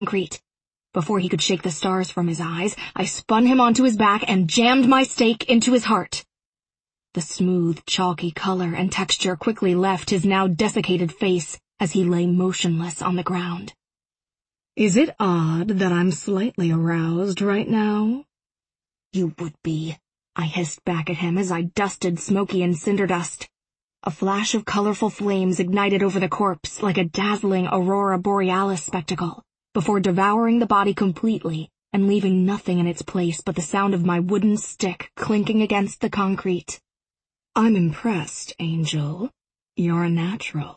concrete. Before he could shake the stars from his eyes, I spun him onto his back and jammed my stake into his heart. The smooth, chalky color and texture quickly left his now desiccated face as he lay motionless on the ground. "Is it odd that I'm slightly aroused right now?" "You would be," I hissed back at him as I dusted Smokey and Cinderdust. A flash of colorful flames ignited over the corpse like a dazzling aurora borealis spectacle, before devouring the body completely and leaving nothing in its place but the sound of my wooden stick clinking against the concrete. "I'm impressed, Angel. You're a natural."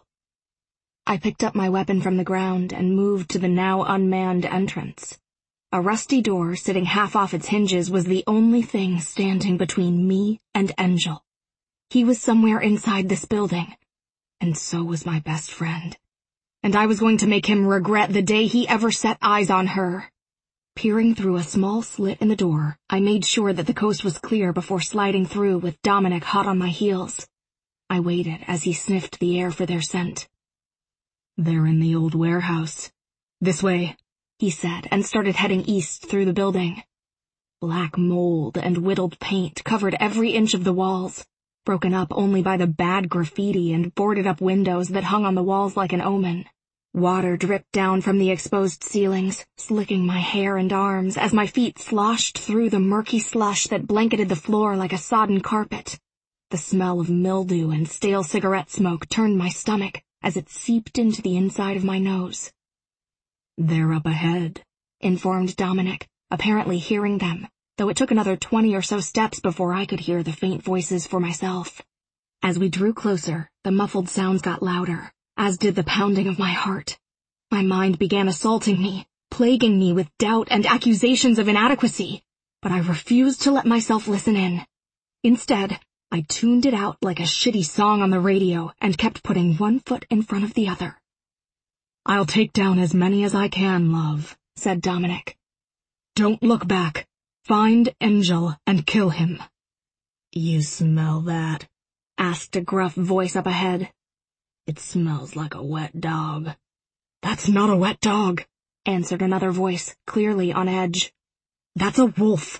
I picked up my weapon from the ground and moved to the now unmanned entrance. A rusty door sitting half off its hinges was the only thing standing between me and Angel. He was somewhere inside this building, and so was my best friend. And I was going to make him regret the day he ever set eyes on her. Peering through a small slit in the door, I made sure that the coast was clear before sliding through with Dominic hot on my heels. I waited as he sniffed the air for their scent. "They're in the old warehouse. This way," he said, and started heading east through the building. Black mold and whittled paint covered every inch of the walls, broken up only by the bad graffiti and boarded-up windows that hung on the walls like an omen. Water dripped down from the exposed ceilings, slicking my hair and arms as my feet sloshed through the murky slush that blanketed the floor like a sodden carpet. The smell of mildew and stale cigarette smoke turned my stomach as it seeped into the inside of my nose. "They're up ahead," informed Dominic, apparently hearing them, though it took another 20 or so steps before I could hear the faint voices for myself. As we drew closer, the muffled sounds got louder, as did the pounding of my heart. My mind began assaulting me, plaguing me with doubt and accusations of inadequacy, but I refused to let myself listen in. Instead, I tuned it out like a shitty song on the radio and kept putting one foot in front of the other. "I'll take down as many as I can, love," said Dominic. "Don't look back. Find Angel and kill him." "You smell that?" asked a gruff voice up ahead. "It smells like a wet dog." "That's not a wet dog," answered another voice, clearly on edge. "That's a wolf."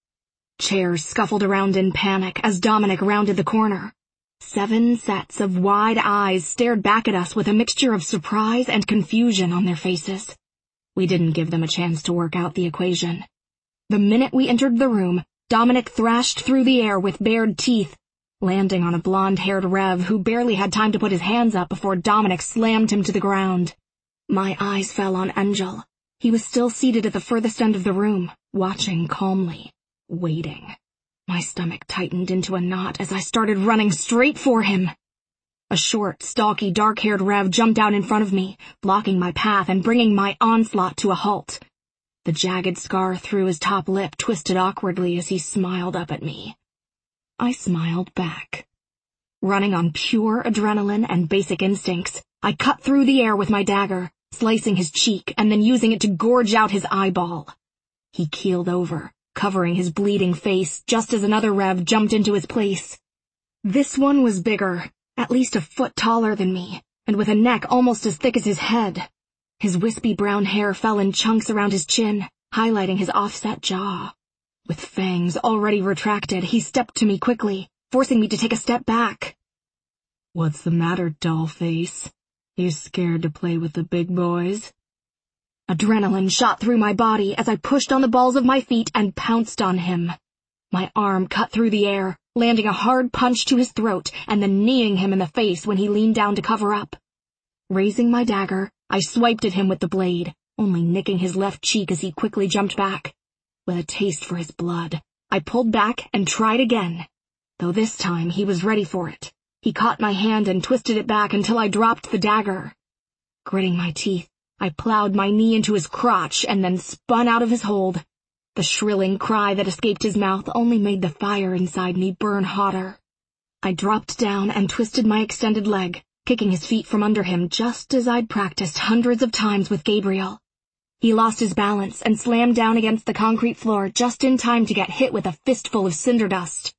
Chairs scuffled around in panic as Dominic rounded the corner. 7 sets of wide eyes stared back at us with a mixture of surprise and confusion on their faces. We didn't give them a chance to work out the equation. The minute we entered the room, Dominic thrashed through the air with bared teeth, landing on a blonde-haired Rev who barely had time to put his hands up before Dominic slammed him to the ground. My eyes fell on Angel. He was still seated at the furthest end of the room, watching calmly, waiting. My stomach tightened into a knot as I started running straight for him. A short, stalky, dark-haired Rev jumped out in front of me, blocking my path and bringing my onslaught to a halt. The jagged scar through his top lip twisted awkwardly as he smiled up at me. I smiled back. Running on pure adrenaline and basic instincts, I cut through the air with my dagger, slicing his cheek and then using it to gorge out his eyeball. He keeled over, covering his bleeding face just as another Rev jumped into his place. This one was bigger, at least a foot taller than me, and with a neck almost as thick as his head. His wispy brown hair fell in chunks around his chin, highlighting his offset jaw. With fangs already retracted, he stepped to me quickly, forcing me to take a step back. "What's the matter, dollface? You scared to play with the big boys?" Adrenaline shot through my body as I pushed on the balls of my feet and pounced on him. My arm cut through the air, landing a hard punch to his throat and then kneeing him in the face when he leaned down to cover up. Raising my dagger, I swiped at him with the blade, only nicking his left cheek as he quickly jumped back. With a taste for his blood, I pulled back and tried again. Though this time he was ready for it. He caught my hand and twisted it back until I dropped the dagger. Gritting my teeth, I plowed my knee into his crotch and then spun out of his hold. The shrilling cry that escaped his mouth only made the fire inside me burn hotter. I dropped down and twisted my extended leg, kicking his feet from under him just as I'd practiced hundreds of times with Gabriel. He lost his balance and slammed down against the concrete floor just in time to get hit with a fistful of cinder dust.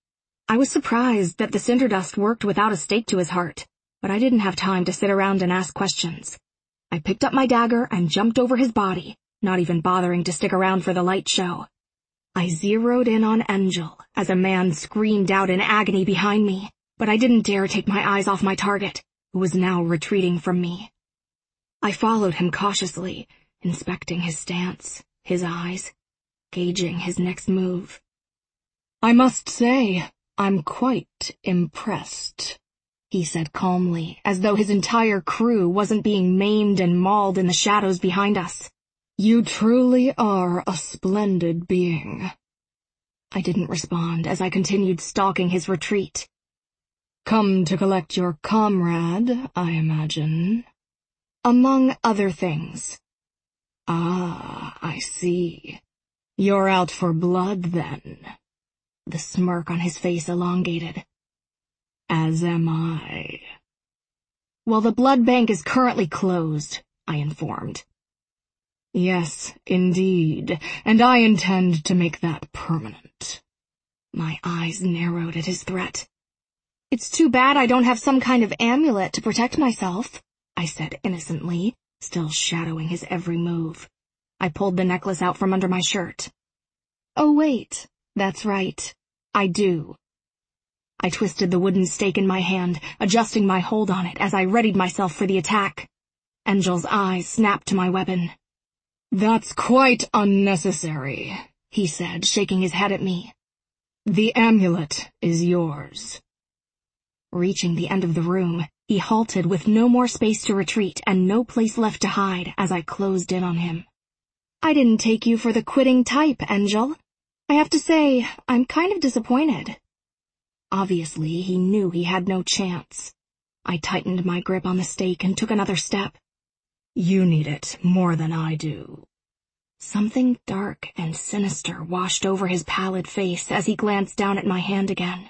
I was surprised that the cinder dust worked without a stake to his heart, but I didn't have time to sit around and ask questions. I picked up my dagger and jumped over his body, not even bothering to stick around for the light show. I zeroed in on Angel as a man screamed out in agony behind me, but I didn't dare take my eyes off my target, who was now retreating from me. I followed him cautiously, inspecting his stance, his eyes, gauging his next move. "I must say, I'm quite impressed," he said calmly, as though his entire crew wasn't being maimed and mauled in the shadows behind us. "You truly are a splendid being." I didn't respond as I continued stalking his retreat. "Come to collect your comrade, I imagine." "Among other things." "Ah, I see. You're out for blood, then." The smirk on his face elongated. "As am I." "Well, the blood bank is currently closed," I informed. "Yes, indeed, and I intend to make that permanent." My eyes narrowed at his threat. "It's too bad I don't have some kind of amulet to protect myself," I said innocently, still shadowing his every move. I pulled the necklace out from under my shirt. "Oh wait, that's right. I do." I twisted the wooden stake in my hand, adjusting my hold on it as I readied myself for the attack. Angel's eyes snapped to my weapon. "That's quite unnecessary," he said, shaking his head at me. "The amulet is yours." Reaching the end of the room, he halted with no more space to retreat and no place left to hide as I closed in on him. "I didn't take you for the quitting type, Angel. I have to say, I'm kind of disappointed." Obviously, he knew he had no chance. I tightened my grip on the stake and took another step. "You need it more than I do." Something dark and sinister washed over his pallid face as he glanced down at my hand again.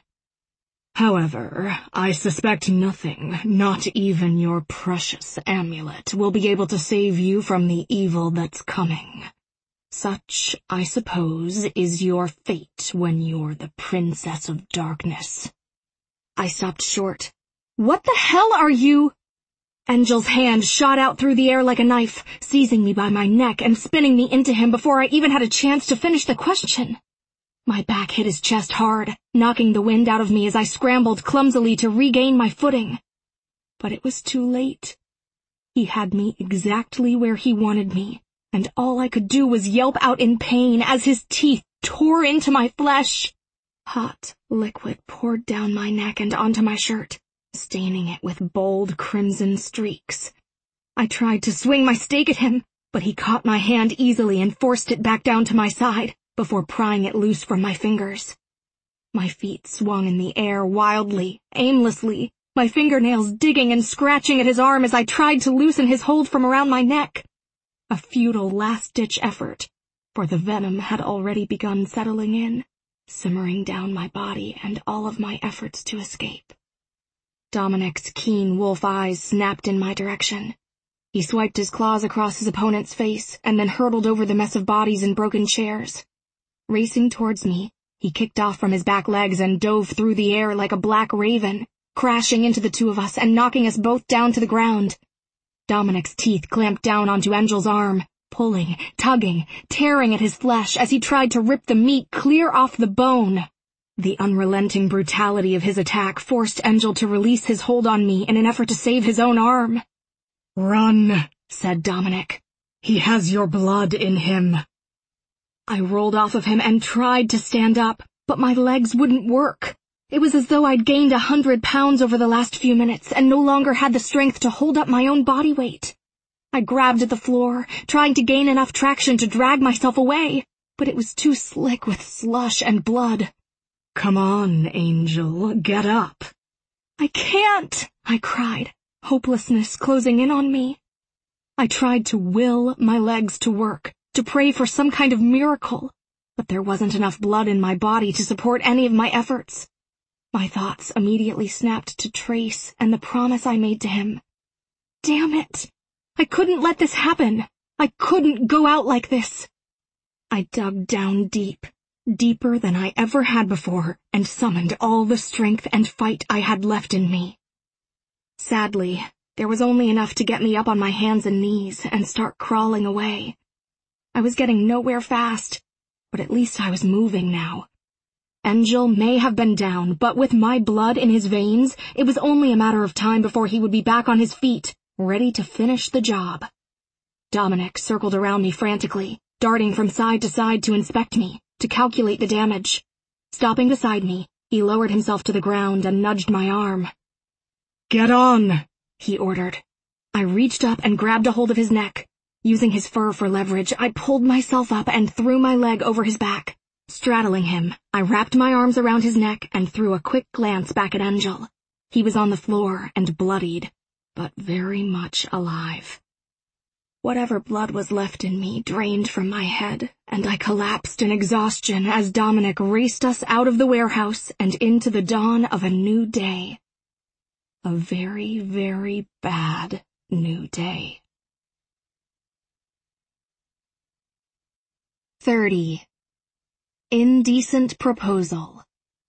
"However, I suspect nothing, not even your precious amulet, will be able to save you from the evil that's coming. Such, I suppose, is your fate when you're the Princess of Darkness." I stopped short. "What the hell are you—" Angel's hand shot out through the air like a knife, seizing me by my neck and spinning me into him before I even had a chance to finish the question. My back hit his chest hard, knocking the wind out of me as I scrambled clumsily to regain my footing. But it was too late. He had me exactly where he wanted me, and all I could do was yelp out in pain as his teeth tore into my flesh. Hot liquid poured down my neck and onto my shirt, staining it with bold crimson streaks. I tried to swing my stake at him, but he caught my hand easily and forced it back down to my side before prying it loose from my fingers. My feet swung in the air wildly, aimlessly, my fingernails digging and scratching at his arm as I tried to loosen his hold from around my neck. A futile last-ditch effort, for the venom had already begun settling in, simmering down my body and all of my efforts to escape. Dominic's keen wolf eyes snapped in my direction. He swiped his claws across his opponent's face and then hurtled over the mess of bodies and broken chairs. Racing towards me, he kicked off from his back legs and dove through the air like a black raven, crashing into the two of us and knocking us both down to the ground. Dominic's teeth clamped down onto Angel's arm, pulling, tugging, tearing at his flesh as he tried to rip the meat clear off the bone. The unrelenting brutality of his attack forced Angel to release his hold on me in an effort to save his own arm. "Run," said Dominic. "He has your blood in him." I rolled off of him and tried to stand up, but my legs wouldn't work. It was as though I'd gained 100 pounds over the last few minutes and no longer had the strength to hold up my own body weight. I grabbed at the floor, trying to gain enough traction to drag myself away, but it was too slick with slush and blood. "Come on, Angel, get up." "I can't," I cried, hopelessness closing in on me. I tried to will my legs to work, to pray for some kind of miracle, but there wasn't enough blood in my body to support any of my efforts. My thoughts immediately snapped to Trace and the promise I made to him. Damn it! I couldn't let this happen. I couldn't go out like this. I dug down deep, deeper than I ever had before, and summoned all the strength and fight I had left in me. Sadly, There was only enough to get me up on my hands and knees and start crawling away. I was getting nowhere fast, but at least I was moving now. Angel may have been down, but with my blood in his veins, it was only a matter of time before he would be back on his feet, ready to finish the job. Dominic circled around me frantically, darting from side to side to inspect me, to calculate the damage. Stopping beside me, he lowered himself to the ground and nudged my arm. "Get on," he ordered. I reached up and grabbed a hold of his neck. Using his fur for leverage, I pulled myself up and threw my leg over his back. Straddling him, I wrapped my arms around his neck and threw a quick glance back at Angel. He was on the floor and bloodied, but very much alive. Whatever blood was left in me drained from my head, and I collapsed in exhaustion as Dominic raced us out of the warehouse and into the dawn of a new day. A very, very bad new day. 30. Indecent Proposal.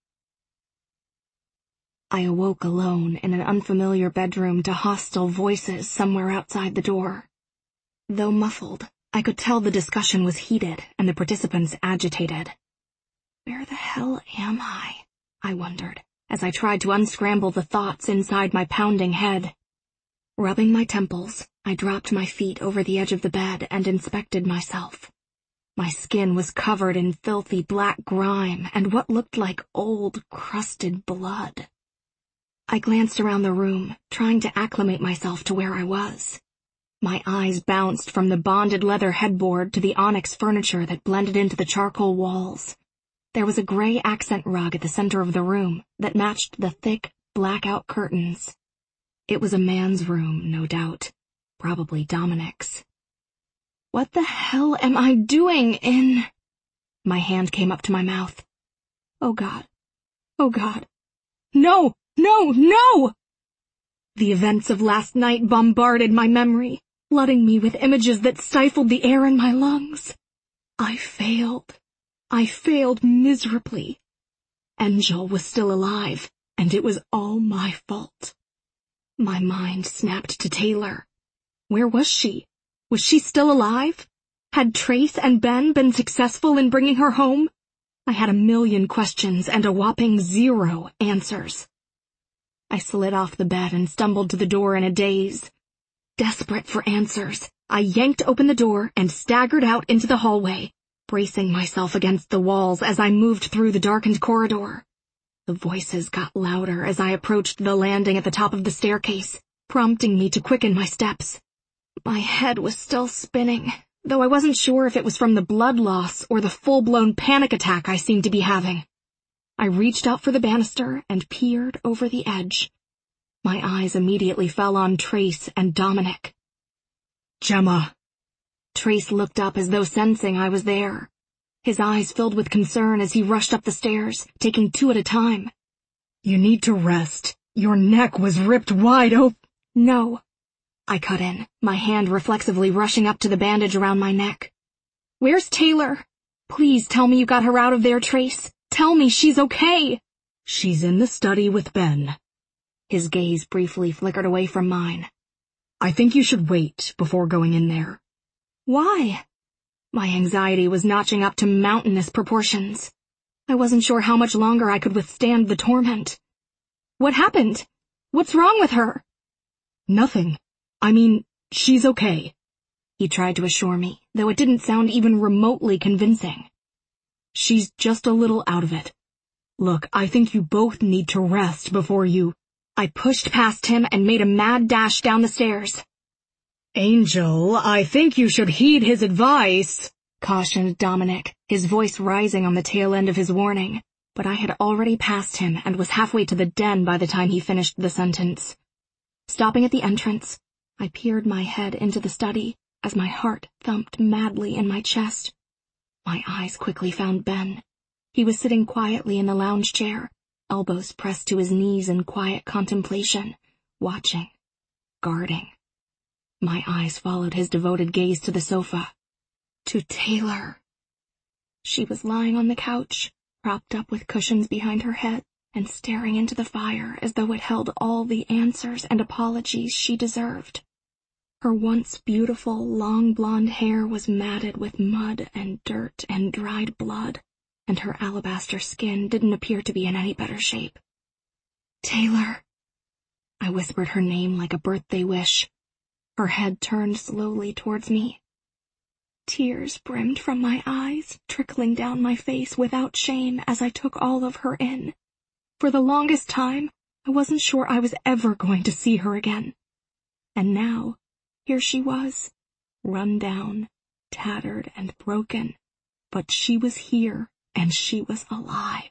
I awoke alone in an unfamiliar bedroom to hostile voices somewhere outside the door. Though muffled, I could tell the discussion was heated and the participants agitated. Where the hell am I wondered, as I tried to unscramble the thoughts inside my pounding head. Rubbing my temples, I dropped my feet over the edge of the bed and inspected myself. My skin was covered in filthy black grime and what looked like old, crusted blood. I glanced around the room, trying to acclimate myself to where I was. My eyes bounced from the bonded leather headboard to the onyx furniture that blended into the charcoal walls. There was a gray accent rug at the center of the room that matched the thick, blackout curtains. It was a man's room, no doubt. Probably Dominic's. What the hell am I doing in... My hand came up to my mouth. Oh God. Oh God. No! No! No! The events of last night bombarded my memory, flooding me with images that stifled the air in my lungs. I failed. I failed miserably. Angel was still alive, and it was all my fault. My mind snapped to Taylor. Where was she? Was she still alive? Had Trace and Ben been successful in bringing her home? I had a million questions and a whopping 0 answers. I slid off the bed and stumbled to the door in a daze. Desperate for answers, I yanked open the door and staggered out into the hallway, bracing myself against the walls as I moved through the darkened corridor. The voices got louder as I approached the landing at the top of the staircase, prompting me to quicken my steps. My head was still spinning, though I wasn't sure if it was from the blood loss or the full-blown panic attack I seemed to be having. I reached out for the banister and peered over the edge. My eyes immediately fell on Trace and Dominic. "Gemma." Trace looked up as though sensing I was there. His eyes filled with concern as he rushed up the stairs, taking 2 at a time. "You need to rest. Your neck was ripped wide open." No. I cut in, my hand reflexively rushing up to the bandage around my neck. Where's Taylor? Please tell me you got her out of there, Trace. Tell me she's okay. "She's in the study with Ben." His gaze briefly flickered away from mine. "I think you should wait before going in there." Why? My anxiety was notching up to mountainous proportions. I wasn't sure how much longer I could withstand the torment. What happened? What's wrong with her? "Nothing. I mean, she's okay," he tried to assure me, though it didn't sound even remotely convincing. "She's just a little out of it. Look, I think you both need to rest before you—" I pushed past him and made a mad dash down the stairs. "Angel, I think you should heed his advice," cautioned Dominic, his voice rising on the tail end of his warning, but I had already passed him and was halfway to the den by the time he finished the sentence. Stopping at the entrance, I peered my head into the study as my heart thumped madly in my chest. My eyes quickly found Ben. He was sitting quietly in the lounge chair, elbows pressed to his knees in quiet contemplation, watching, guarding. My eyes followed his devoted gaze to the sofa. To Taylor. She was lying on the couch, propped up with cushions behind her head and staring into the fire as though it held all the answers and apologies she deserved. Her once beautiful, long blonde hair was matted with mud and dirt and dried blood, and her alabaster skin didn't appear to be in any better shape. "Taylor." I whispered her name like a birthday wish. Her head turned slowly towards me. Tears brimmed from my eyes, trickling down my face without shame as I took all of her in. For the longest time, I wasn't sure I was ever going to see her again. And now, here she was, run down, tattered and broken, but she was here, and she was alive.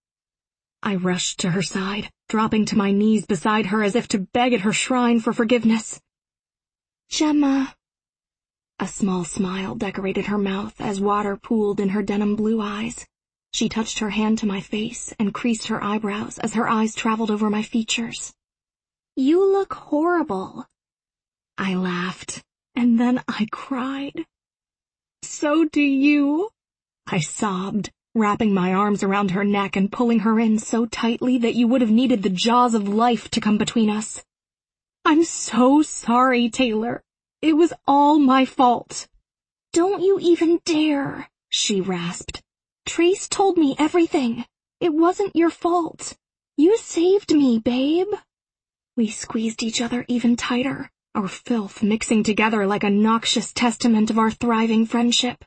I rushed to her side, dropping to my knees beside her as if to beg at her shrine for forgiveness. "Gemma." A small smile decorated her mouth as water pooled in her denim blue eyes. She touched her hand to my face and creased her eyebrows as her eyes traveled over my features. "You look horrible." I laughed, and then I cried. "So do you," I sobbed, wrapping my arms around her neck and pulling her in so tightly that you would have needed the jaws of life to come between us. "I'm so sorry, Taylor. It was all my fault." "Don't you even dare," she rasped. "Trace told me everything. It wasn't your fault. You saved me, babe." We squeezed each other even tighter, our filth mixing together like a noxious testament of our thriving friendship.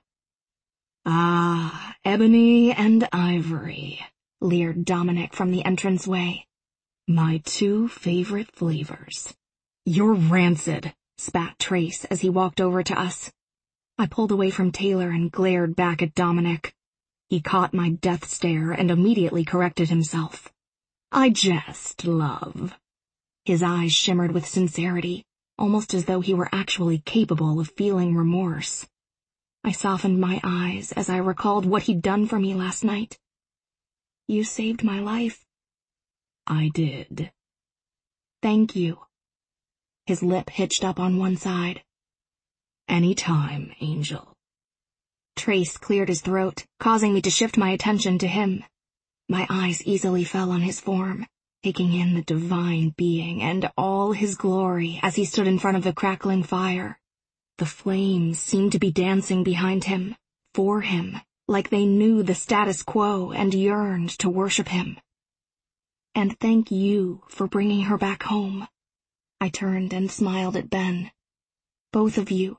"Ah, ebony and ivory," leered Dominic from the entranceway. "My two favorite flavors." "You're rancid," spat Trace as he walked over to us. I pulled away from Taylor and glared back at Dominic. He caught my death stare and immediately corrected himself. "I jest, love." His eyes shimmered with sincerity, almost as though he were actually capable of feeling remorse. I softened my eyes as I recalled what he'd done for me last night. "You saved my life." "I did." "Thank you." His lip hitched up on one side. "Any time, Angel." Trace cleared his throat, causing me to shift my attention to him. My eyes easily fell on his form, taking in the divine being and all his glory as he stood in front of the crackling fire. The flames seemed to be dancing behind him, for him, like they knew the status quo and yearned to worship him. "And thank you for bringing her back home." I turned and smiled at Ben. "Both of you."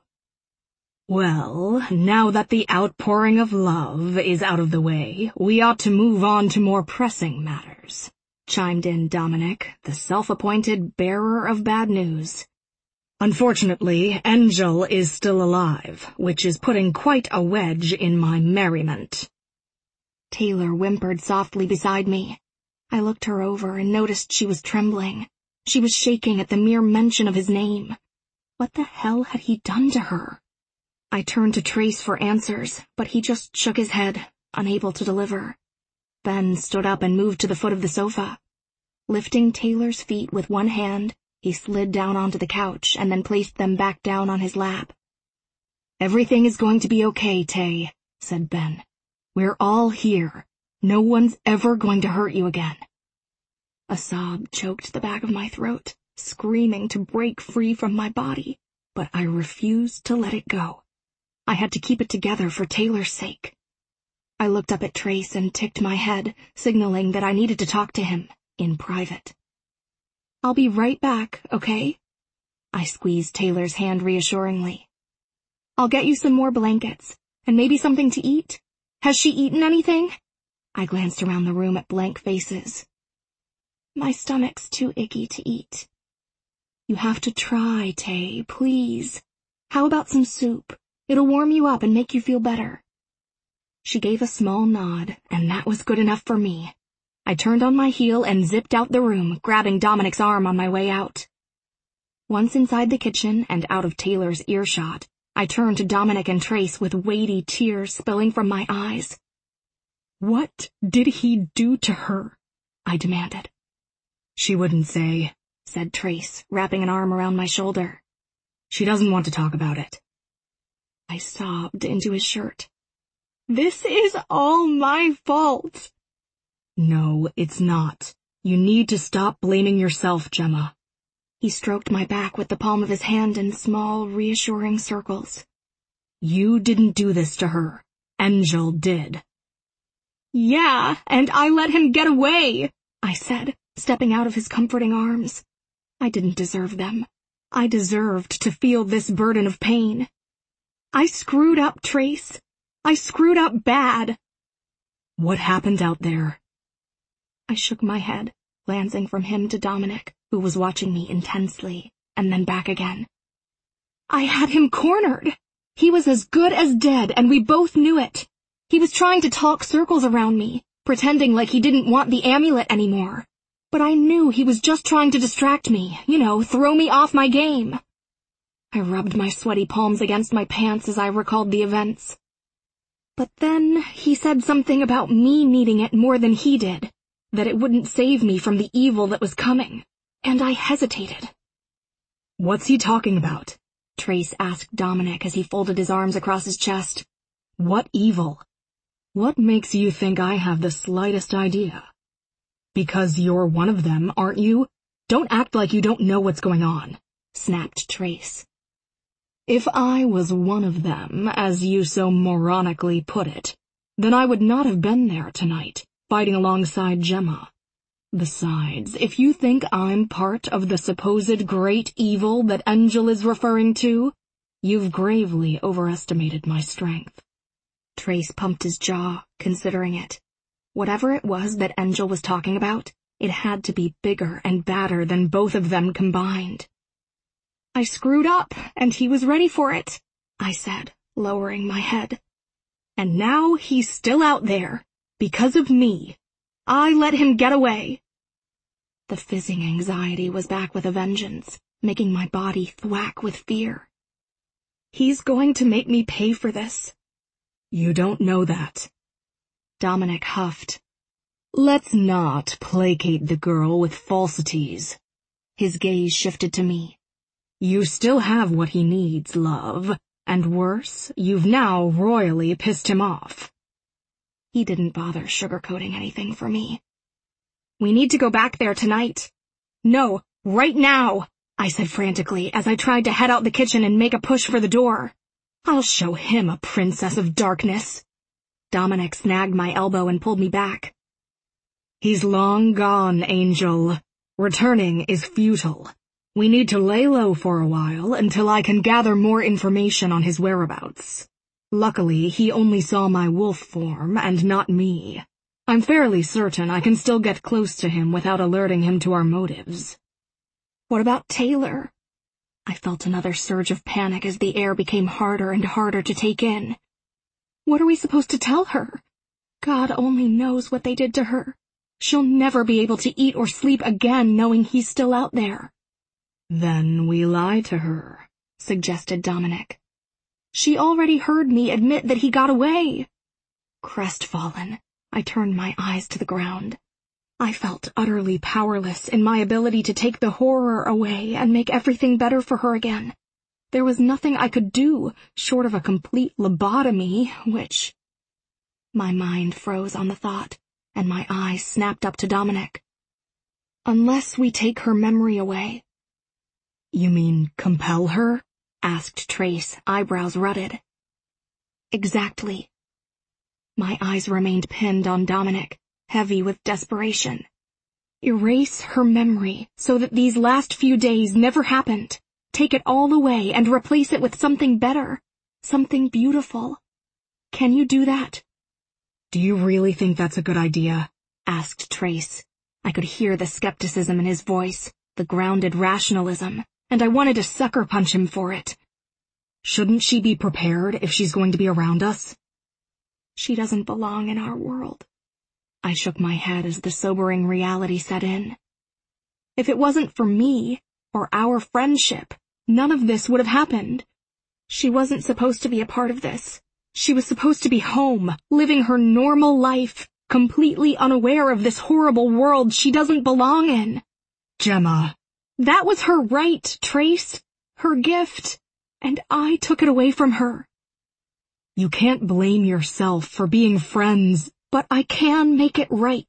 "Well, now that the outpouring of love is out of the way, we ought to move on to more pressing matters," chimed in Dominic, the self-appointed bearer of bad news. "Unfortunately, Angel is still alive, which is putting quite a wedge in my merriment." Taylor whimpered softly beside me. I looked her over and noticed she was trembling. She was shaking at the mere mention of his name. What the hell had he done to her? I turned to Trace for answers, but he just shook his head, unable to deliver. Ben stood up and moved to the foot of the sofa. Lifting Taylor's feet with one hand, he slid down onto the couch and then placed them back down on his lap. "Everything is going to be okay, Tay," said Ben. "We're all here. No one's ever going to hurt you again." A sob choked the back of my throat, screaming to break free from my body, but I refused to let it go. I had to keep it together for Taylor's sake. I looked up at Trace and ticked my head, signaling that I needed to talk to him, in private. "I'll be right back, okay?" I squeezed Taylor's hand reassuringly. "I'll get you some more blankets, and maybe something to eat. Has she eaten anything?" I glanced around the room at blank faces. "My stomach's too icky to eat." "You have to try, Tay, please. How about some soup? It'll warm you up and make you feel better." She gave a small nod, and that was good enough for me. I turned on my heel and zipped out the room, grabbing Dominic's arm on my way out. Once inside the kitchen and out of Taylor's earshot, I turned to Dominic and Trace with weighty tears spilling from my eyes. "What did he do to her?" I demanded. "She wouldn't say," said Trace, wrapping an arm around my shoulder. "She doesn't want to talk about it." I sobbed into his shirt. "This is all my fault." No, it's not. You need to stop blaming yourself, Gemma. He stroked my back with the palm of his hand in small, reassuring circles. You didn't do this to her. Angel did. Yeah, and I let him get away, I said, stepping out of his comforting arms. I didn't deserve them. I deserved to feel this burden of pain. I screwed up, Trace. I screwed up bad. What happened out there? I shook my head, glancing from him to Dominic, who was watching me intensely, and then back again. I had him cornered. He was as good as dead, and we both knew it. He was trying to talk circles around me, pretending like he didn't want the amulet anymore. But I knew he was just trying to distract me, throw me off my game. I rubbed my sweaty palms against my pants as I recalled the events. But then he said something about me needing it more than he did, that it wouldn't save me from the evil that was coming, and I hesitated. What's he talking about? Trace asked Dominic as he folded his arms across his chest. What evil? What makes you think I have the slightest idea? Because you're one of them, aren't you? Don't act like you don't know what's going on, snapped Trace. If I was one of them, as you so moronically put it, then I would not have been there tonight, fighting alongside Gemma. Besides, if you think I'm part of the supposed great evil that Angel is referring to, you've gravely overestimated my strength. Trace pumped his jaw, considering it. Whatever it was that Angel was talking about, it had to be bigger and badder than both of them combined. I screwed up, and he was ready for it, I said, lowering my head. And now he's still out there, because of me. I let him get away. The fizzing anxiety was back with a vengeance, making my body thwack with fear. He's going to make me pay for this. You don't know that. Dominic huffed. Let's not placate the girl with falsities. His gaze shifted to me. You still have what he needs, love, and worse, you've now royally pissed him off. He didn't bother sugarcoating anything for me. We need to go back there tonight. No, right now, I said frantically as I tried to head out the kitchen and make a push for the door. I'll show him a princess of darkness. Dominic snagged my elbow and pulled me back. He's long gone, Angel. Returning is futile. We need to lay low for a while until I can gather more information on his whereabouts. Luckily, he only saw my wolf form and not me. I'm fairly certain I can still get close to him without alerting him to our motives. What about Taylor? I felt another surge of panic as the air became harder and harder to take in. What are we supposed to tell her? God only knows what they did to her. She'll never be able to eat or sleep again knowing he's still out there. Then we lie to her, suggested Dominic. She already heard me admit that he got away. Crestfallen, I turned my eyes to the ground. I felt utterly powerless in my ability to take the horror away and make everything better for her again. There was nothing I could do, short of a complete lobotomy, which... My mind froze on the thought, and my eyes snapped up to Dominic. Unless we take her memory away. You mean compel her? Asked Trace, eyebrows rutted. Exactly. My eyes remained pinned on Dominic, heavy with desperation. Erase her memory so that these last few days never happened. Take it all away and replace it with something better, something beautiful. Can you do that? Do you really think that's a good idea? Asked Trace. I could hear the skepticism in his voice, the grounded rationalism, and I wanted to sucker punch him for it. Shouldn't she be prepared if she's going to be around us? She doesn't belong in our world. I shook my head as the sobering reality set in. If it wasn't for me, or our friendship, none of this would have happened. She wasn't supposed to be a part of this. She was supposed to be home, living her normal life, completely unaware of this horrible world she doesn't belong in. Gemma. That was her right, Trace. Her gift. And I took it away from her. You can't blame yourself for being friends. But I can make it right.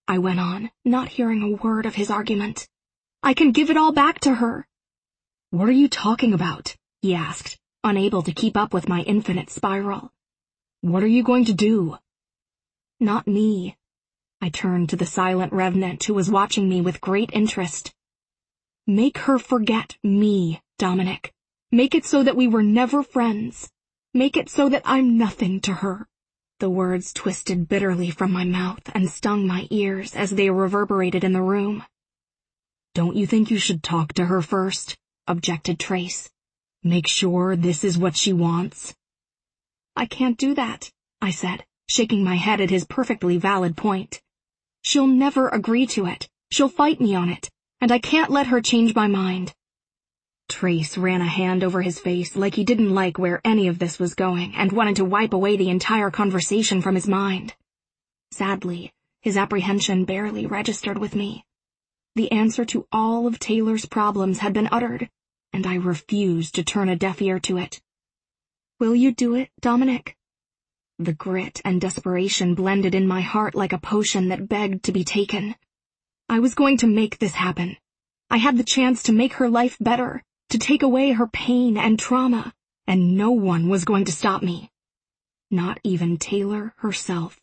I went on, not hearing a word of his argument. I can give it all back to her. What are you talking about? He asked, unable to keep up with my infinite spiral. What are you going to do? Not me. I turned to the silent revenant who was watching me with great interest. Make her forget me, Dominic. Make it so that we were never friends. Make it so that I'm nothing to her. The words twisted bitterly from my mouth and stung my ears as they reverberated in the room. Don't you think you should talk to her first? Objected Trace. Make sure this is what she wants. I can't do that, I said, shaking my head at his perfectly valid point. She'll never agree to it. She'll fight me on it, and I can't let her change my mind. Trace ran a hand over his face like he didn't like where any of this was going and wanted to wipe away the entire conversation from his mind. Sadly, his apprehension barely registered with me. The answer to all of Taylor's problems had been uttered, and I refused to turn a deaf ear to it. Will you do it, Dominic? The grit and desperation blended in my heart like a potion that begged to be taken. I was going to make this happen. I had the chance to make her life better, to take away her pain and trauma, and no one was going to stop me. Not even Taylor herself.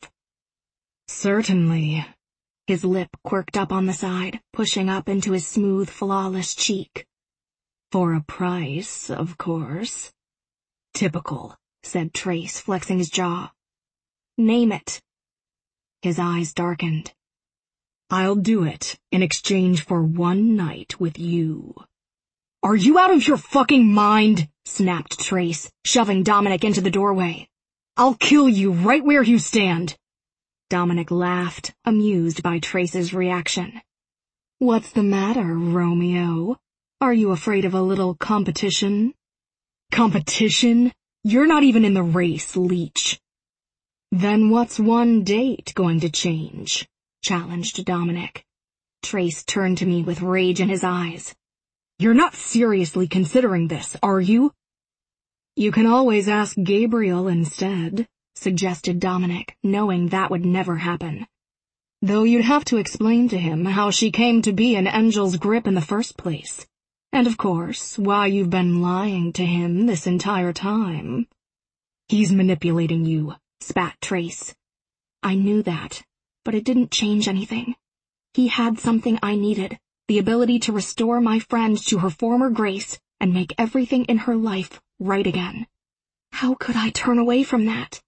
Certainly. His lip quirked up on the side, pushing up into his smooth, flawless cheek. For a price, of course. Typical, said Trace, flexing his jaw. Name it. His eyes darkened. I'll do it in exchange for one night with you. Are you out of your fucking mind? Snapped Trace, shoving Dominic into the doorway. I'll kill you right where you stand. Dominic laughed, amused by Trace's reaction. What's the matter, Romeo? Are you afraid of a little competition? Competition? You're not even in the race, leech. Then what's one date going to change? Challenged Dominic. Trace turned to me with rage in his eyes. You're not seriously considering this, are you? You can always ask Gabriel instead, suggested Dominic, knowing that would never happen. Though you'd have to explain to him how she came to be in Angel's grip in the first place. And of course, why you've been lying to him this entire time. He's manipulating you, spat Trace. I knew that, but it didn't change anything. He had something I needed, the ability to restore my friend to her former grace and make everything in her life right again. How could I turn away from that?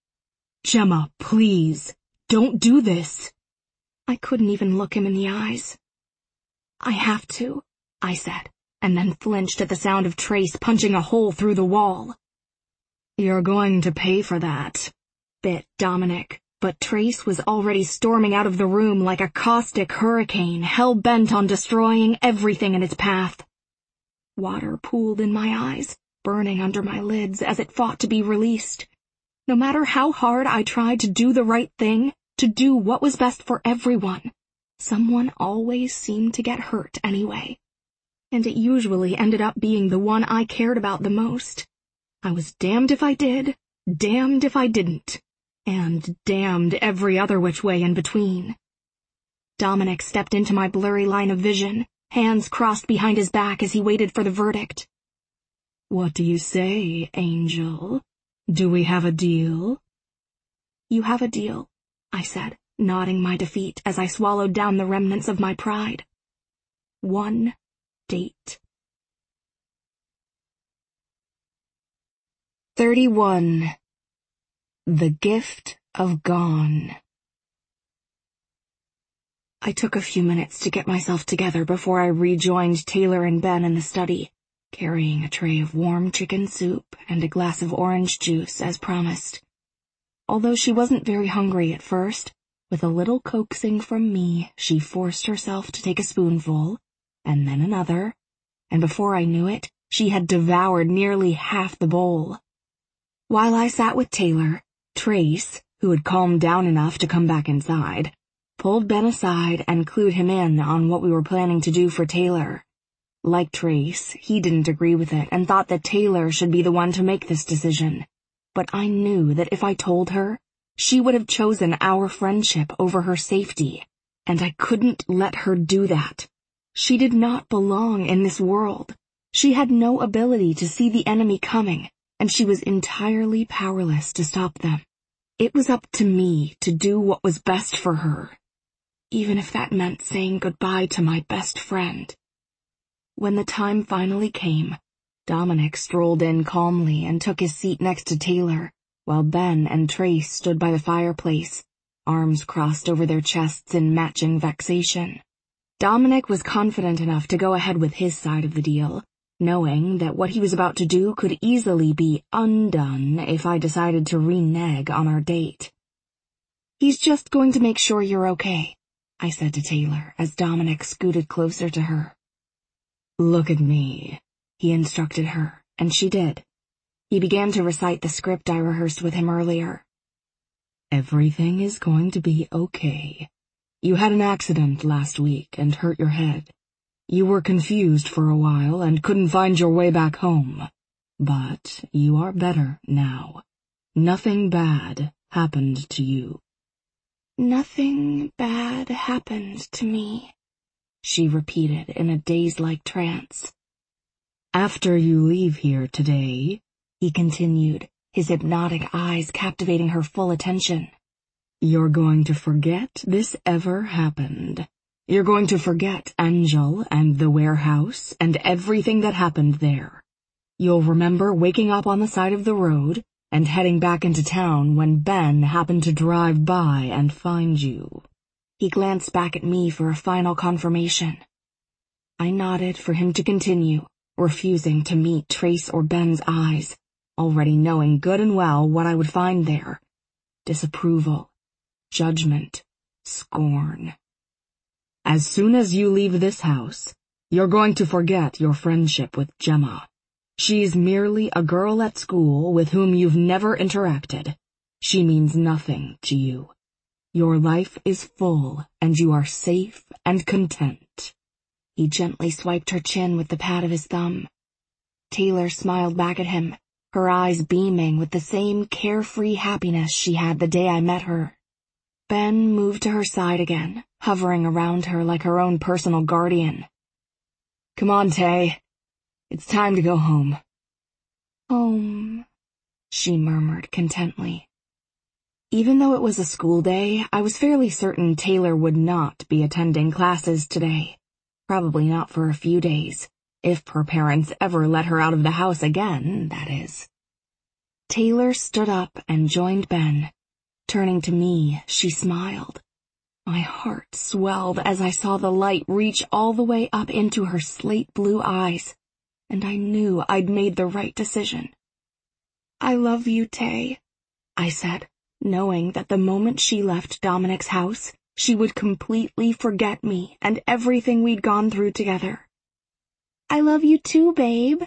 Gemma, please, don't do this. I couldn't even look him in the eyes. I have to, I said, and then flinched at the sound of Trace punching a hole through the wall. You're going to pay for that, bit Dominic, but Trace was already storming out of the room like a caustic hurricane, hell-bent on destroying everything in its path. Water pooled in my eyes, burning under my lids as it fought to be released. No matter how hard I tried to do the right thing, to do what was best for everyone, someone always seemed to get hurt anyway. And it usually ended up being the one I cared about the most. I was damned if I did, damned if I didn't, and damned every other which way in between. Dominic stepped into my blurry line of vision, hands crossed behind his back as he waited for the verdict. What do you say, Angel? Do we have a deal? You have a deal, I said, nodding my defeat as I swallowed down the remnants of my pride. One date. 31. The Gift of Gone. I took a few minutes to get myself together before I rejoined Taylor and Ben in the study, carrying a tray of warm chicken soup and a glass of orange juice as promised. Although she wasn't very hungry at first, with a little coaxing from me, she forced herself to take a spoonful, and then another, and before I knew it, she had devoured nearly half the bowl. While I sat with Taylor, Trace, who had calmed down enough to come back inside, pulled Ben aside and clued him in on what we were planning to do for Taylor. Like Trace, he didn't agree with it and thought that Taylor should be the one to make this decision. But I knew that if I told her, she would have chosen our friendship over her safety, and I couldn't let her do that. She did not belong in this world. She had no ability to see the enemy coming, and she was entirely powerless to stop them. It was up to me to do what was best for her, even if that meant saying goodbye to my best friend. When the time finally came, Dominic strolled in calmly and took his seat next to Taylor, while Ben and Trace stood by the fireplace, arms crossed over their chests in matching vexation. Dominic was confident enough to go ahead with his side of the deal, knowing that what he was about to do could easily be undone if I decided to renege on our date. "He's just going to make sure you're okay," I said to Taylor as Dominic scooted closer to her. "Look at me," he instructed her, and she did. He began to recite the script I rehearsed with him earlier. "Everything is going to be okay. You had an accident last week and hurt your head. You were confused for a while and couldn't find your way back home. But you are better now. Nothing bad happened to you." "Nothing bad happened to me," she repeated in a daze-like trance. "After you leave here today," he continued, his hypnotic eyes captivating her full attention, "you're going to forget this ever happened. You're going to forget Angel and the warehouse and everything that happened there. You'll remember waking up on the side of the road and heading back into town when Ben happened to drive by and find you." He glanced back at me for a final confirmation. I nodded for him to continue, refusing to meet Trace or Ben's eyes, already knowing good and well what I would find there. Disapproval, judgment, scorn. "As soon as you leave this house, you're going to forget your friendship with Gemma. She's merely a girl at school with whom you've never interacted. She means nothing to you. Your life is full, and you are safe and content." He gently swiped her chin with the pad of his thumb. Taylor smiled back at him, her eyes beaming with the same carefree happiness she had the day I met her. Ben moved to her side again, hovering around her like her own personal guardian. "Come on, Tay. It's time to go home." "Home," she murmured contently. Even though it was a school day, I was fairly certain Taylor would not be attending classes today. Probably not for a few days, if her parents ever let her out of the house again, that is. Taylor stood up and joined Ben. Turning to me, she smiled. My heart swelled as I saw the light reach all the way up into her slate blue eyes, and I knew I'd made the right decision. "I love you, Tay," I said, knowing that the moment she left Dominic's house, she would completely forget me and everything we'd gone through together. "I love you too, babe."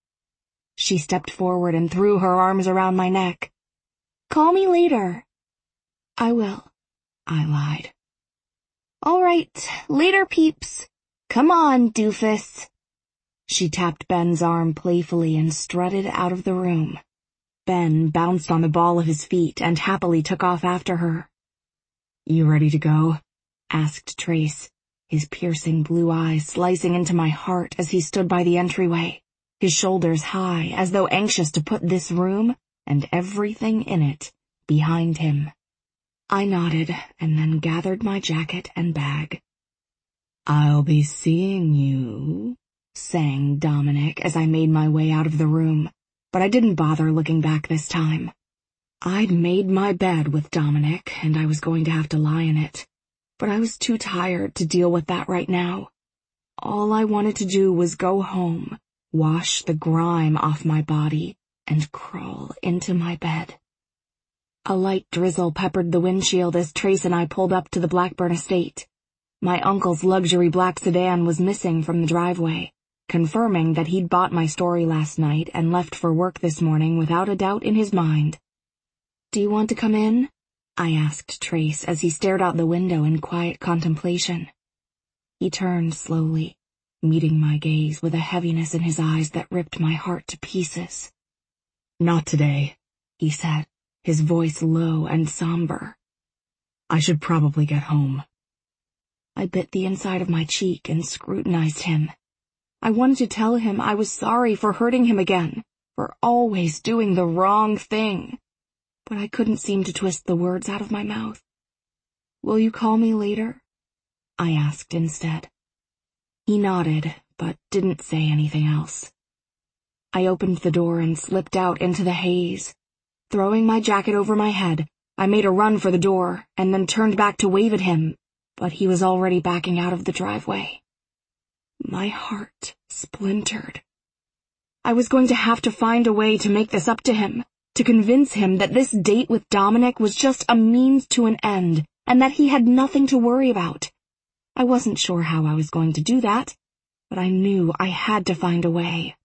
She stepped forward and threw her arms around my neck. "Call me later." "I will," I lied. "All right, later, peeps. Come on, doofus." She tapped Ben's arm playfully and strutted out of the room. Ben bounced on the ball of his feet and happily took off after her. "You ready to go?" asked Trace, his piercing blue eyes slicing into my heart as he stood by the entryway, his shoulders high as though anxious to put this room and everything in it behind him. I nodded and then gathered my jacket and bag. "I'll be seeing you," sang Dominic as I made my way out of the room, but I didn't bother looking back this time. I'd made my bed with Dominic, and I was going to have to lie in it, but I was too tired to deal with that right now. All I wanted to do was go home, wash the grime off my body, and crawl into my bed. A light drizzle peppered the windshield as Trace and I pulled up to the Blackburn estate. My uncle's luxury black sedan was missing from the driveway, confirming that he'd bought my story last night and left for work this morning without a doubt in his mind. "Do you want to come in?" I asked Trace as he stared out the window in quiet contemplation. He turned slowly, meeting my gaze with a heaviness in his eyes that ripped my heart to pieces. "Not today," he said, his voice low and somber. "I should probably get home." I bit the inside of my cheek and scrutinized him. I wanted to tell him I was sorry for hurting him again, for always doing the wrong thing. But I couldn't seem to twist the words out of my mouth. "Will you call me later?" I asked instead. He nodded, but didn't say anything else. I opened the door and slipped out into the haze. Throwing my jacket over my head, I made a run for the door and then turned back to wave at him, but he was already backing out of the driveway. My heart splintered. I was going to have to find a way to make this up to him, to convince him that this date with Dominic was just a means to an end and that he had nothing to worry about. I wasn't sure how I was going to do that, but I knew I had to find a way.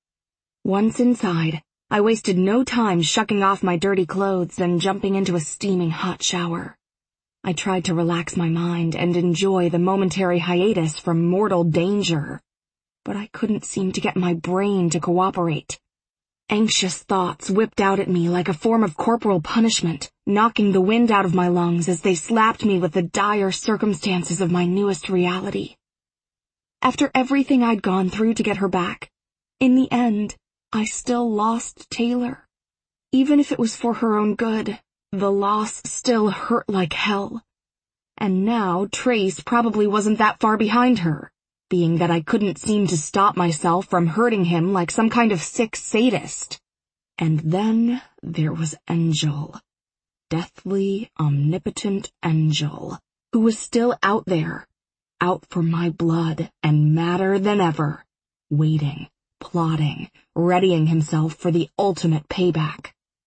Once inside, I wasted no time shucking off my dirty clothes and jumping into a steaming hot shower. I tried to relax my mind and enjoy the momentary hiatus from mortal danger, but I couldn't seem to get my brain to cooperate. Anxious thoughts whipped out at me like a form of corporal punishment, knocking the wind out of my lungs as they slapped me with the dire circumstances of my newest reality. After everything I'd gone through to get her back, in the end, I still lost Taylor. Even if it was for her own good, the loss still hurt like hell. And now Trace probably wasn't that far behind her, being that I couldn't seem to stop myself from hurting him like some kind of sick sadist. And then there was Angel. Deathly, omnipotent Angel, who was still out there, out for my blood and madder than ever, waiting, plotting, readying himself for the ultimate payback.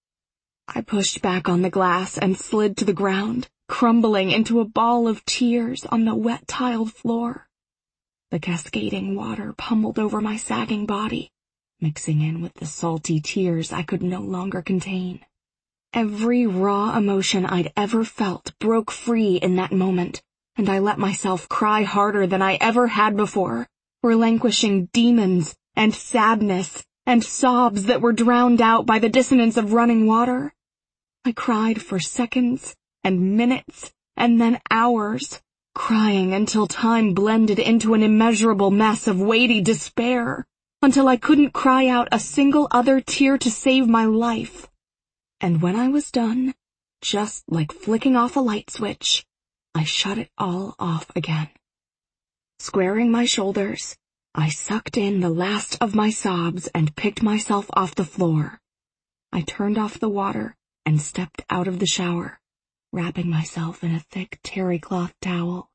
I pushed back on the glass and slid to the ground, crumbling into a ball of tears on the wet tiled floor. The cascading water pummeled over my sagging body, mixing in with the salty tears I could no longer contain. Every raw emotion I'd ever felt broke free in that moment, and I let myself cry harder than I ever had before, relinquishing demons and sadness and sobs that were drowned out by the dissonance of running water. I cried for seconds and minutes and then hours, crying until time blended into an immeasurable mess of weighty despair, until I couldn't cry out a single other tear to save my life. And when I was done, just like flicking off a light switch, I shut it all off again. Squaring my shoulders, I sucked in the last of my sobs and picked myself off the floor. I turned off the water and stepped out of the shower, wrapping myself in a thick terry cloth towel.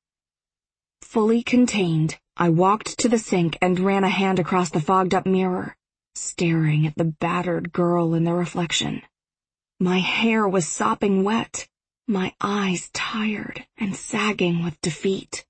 Fully contained, I walked to the sink and ran a hand across the fogged-up mirror, staring at the battered girl in the reflection. My hair was sopping wet, my eyes tired and sagging with defeat.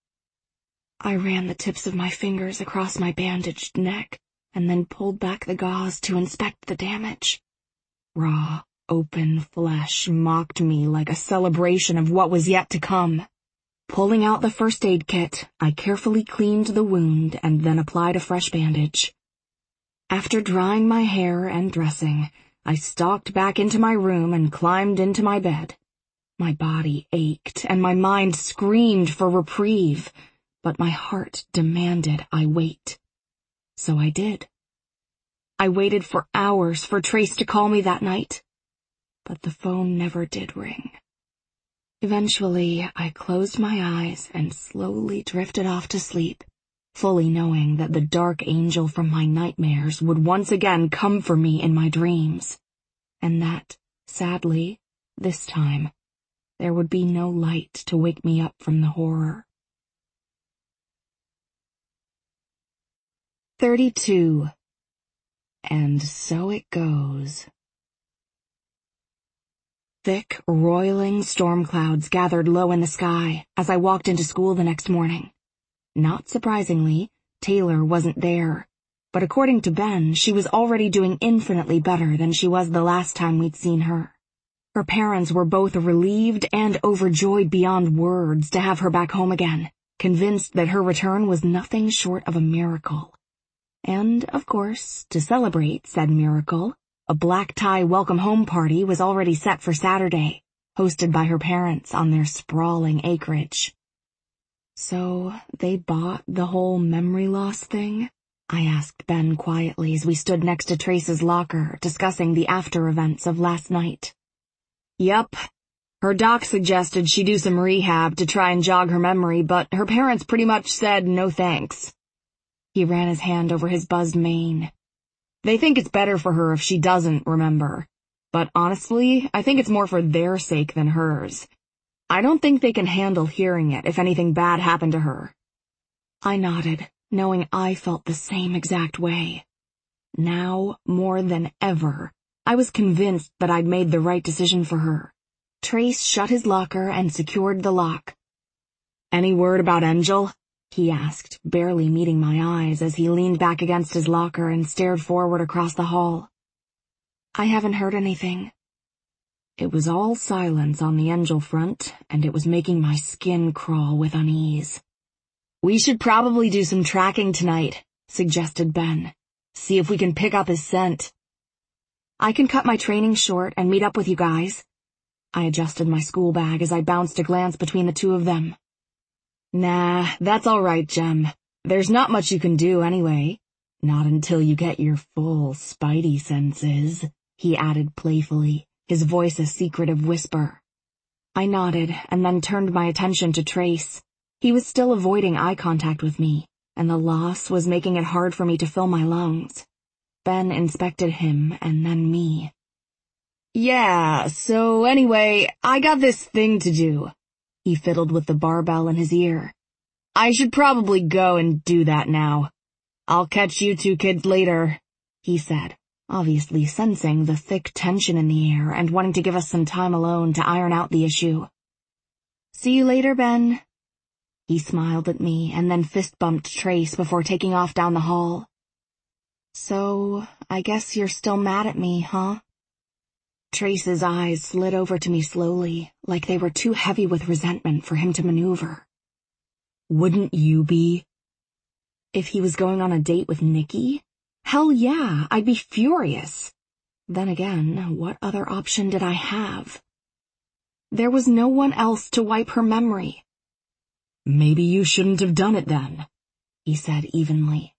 I ran the tips of my fingers across my bandaged neck and then pulled back the gauze to inspect the damage. Raw, open flesh mocked me like a celebration of what was yet to come. Pulling out the first aid kit, I carefully cleaned the wound and then applied a fresh bandage. After drying my hair and dressing, I stalked back into my room and climbed into my bed. My body ached and my mind screamed for reprieve, but my heart demanded I wait. So I did. I waited for hours for Trace to call me that night, but the phone never did ring. Eventually, I closed my eyes and slowly drifted off to sleep, fully knowing that the dark angel from my nightmares would once again come for me in my dreams, and that, sadly, this time, there would be no light to wake me up from the horror. 32. And so it goes. Thick, roiling storm clouds gathered low in the sky as I walked into school the next morning. Not surprisingly, Taylor wasn't there, but according to Ben, she was already doing infinitely better than she was the last time we'd seen her. Her parents were both relieved and overjoyed beyond words to have her back home again, convinced that her return was nothing short of a miracle. And, of course, to celebrate said miracle, a black tie welcome home party was already set for Saturday, hosted by her parents on their sprawling acreage. So they bought the whole memory loss thing? I asked Ben quietly as we stood next to Trace's locker, discussing the after events of last night. Yup. Her doc suggested she do some rehab to try and jog her memory, but her parents pretty much said no thanks. He ran his hand over his buzzed mane. They think it's better for her if she doesn't remember. But honestly, I think it's more for their sake than hers. I don't think they can handle hearing it if anything bad happened to her. I nodded, knowing I felt the same exact way. Now, more than ever, I was convinced that I'd made the right decision for her. Trace shut his locker and secured the lock. "Any word about Angel?" he asked, barely meeting my eyes as he leaned back against his locker and stared forward across the hall. "I haven't heard anything." It was all silence on the Angel front, and it was making my skin crawl with unease. "We should probably do some tracking tonight," suggested Ben. "See if we can pick up his scent." "I can cut my training short and meet up with you guys." I adjusted my school bag as I bounced a glance between the two of them. "Nah, that's all right, Jem. There's not much you can do anyway. Not until you get your full spidey senses," he added playfully, his voice a secretive whisper. I nodded and then turned my attention to Trace. He was still avoiding eye contact with me, and the loss was making it hard for me to fill my lungs. Ben inspected him and then me. "Yeah, so anyway, I got this thing to do." He fiddled with the barbell in his ear. "I should probably go and do that now. I'll catch you two kids later," he said, obviously sensing the thick tension in the air and wanting to give us some time alone to iron out the issue. "See you later, Ben." He smiled at me and then fist-bumped Trace before taking off down the hall. "So, I guess you're still mad at me, huh?" Trace's eyes slid over to me slowly, like they were too heavy with resentment for him to maneuver. "Wouldn't you be?" If he was going on a date with Nikki? Hell yeah, I'd be furious. Then again, what other option did I have? There was no one else to wipe her memory. "Maybe you shouldn't have done it then," he said evenly.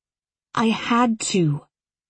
"I had to."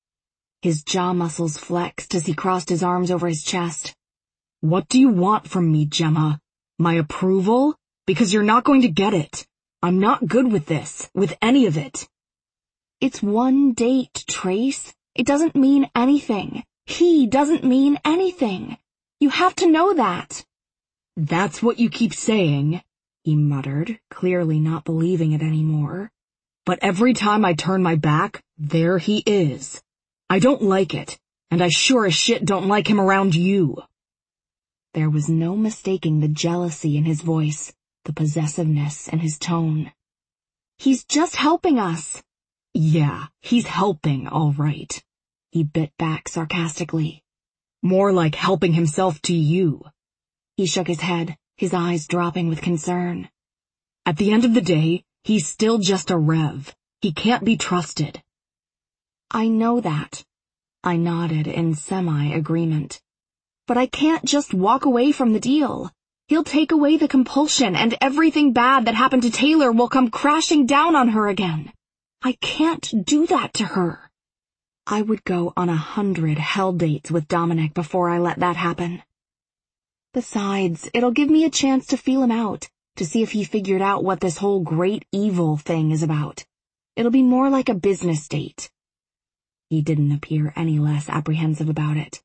His jaw muscles flexed as he crossed his arms over his chest. "What do you want from me, Gemma? My approval? Because you're not going to get it. I'm not good with this, with any of it." "It's one date, Trace. It doesn't mean anything. He doesn't mean anything. You have to know that." "That's what you keep saying," he muttered, clearly not believing it anymore. "But every time I turn my back, there he is. I don't like it, and I sure as shit don't like him around you." There was no mistaking the jealousy in his voice, the possessiveness in his tone. "He's just helping us." "Yeah, he's helping, all right," he bit back sarcastically. "More like helping himself to you." He shook his head, his eyes dropping with concern. "At the end of the day, he's still just a Rev. He can't be trusted." "I know that." I nodded in semi-agreement. "But I can't just walk away from the deal. He'll take away the compulsion and everything bad that happened to Taylor will come crashing down on her again. I can't do that to her." I would go on 100 hell dates with Dominic before I let that happen. Besides, it'll give me a chance to feel him out, to see if he figured out what this whole great evil thing is about. It'll be more like a business date. He didn't appear any less apprehensive about it.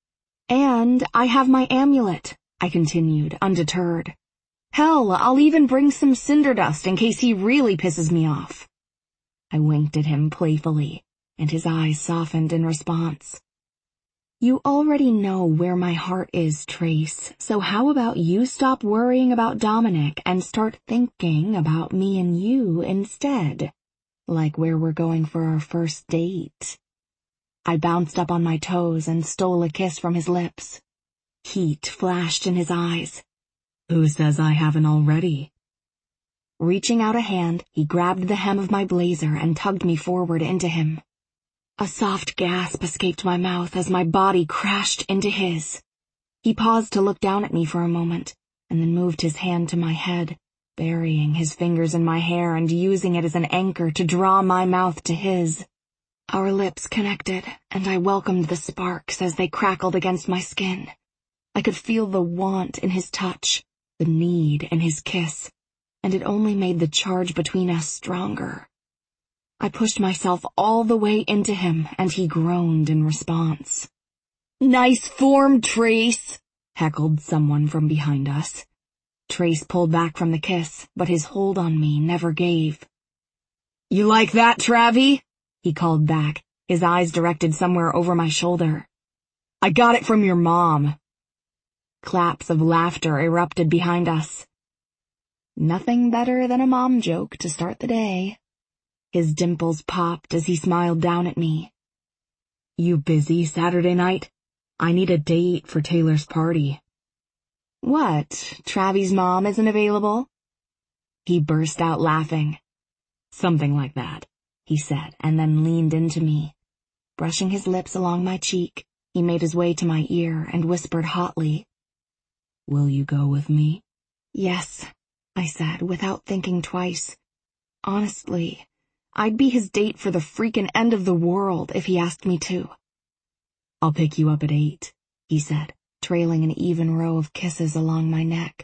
"And I have my amulet," I continued, undeterred. "Hell, I'll even bring some cinder dust in case he really pisses me off." I winked at him playfully, and his eyes softened in response. "You already know where my heart is, Trace, so how about you stop worrying about Dominic and start thinking about me and you instead? Like where we're going for our first date." I bounced up on my toes and stole a kiss from his lips. Heat flashed in his eyes. "Who says I haven't already?" Reaching out a hand, he grabbed the hem of my blazer and tugged me forward into him. A soft gasp escaped my mouth as my body crashed into his. He paused to look down at me for a moment, and then moved his hand to my head, burying his fingers in my hair and using it as an anchor to draw my mouth to his. Our lips connected, and I welcomed the sparks as they crackled against my skin. I could feel the want in his touch, the need in his kiss, and it only made the charge between us stronger. I pushed myself all the way into him, and he groaned in response. "Nice form, Trace," heckled someone from behind us. Trace pulled back from the kiss, but his hold on me never gave. "You like that, Travie?" he called back, his eyes directed somewhere over my shoulder. "I got it from your mom." Claps of laughter erupted behind us. Nothing better than a mom joke to start the day. His dimples popped as he smiled down at me. "You busy Saturday night? I need a date for Taylor's party." "What, Travie's mom isn't available?" He burst out laughing. "Something like that," he said, and then leaned into me. Brushing his lips along my cheek, he made his way to my ear and whispered hotly, "Will you go with me?" "Yes," I said, without thinking twice. Honestly, I'd be his date for the freaking end of the world if he asked me to. "I'll pick you up at 8, he said, trailing an even row of kisses along my neck.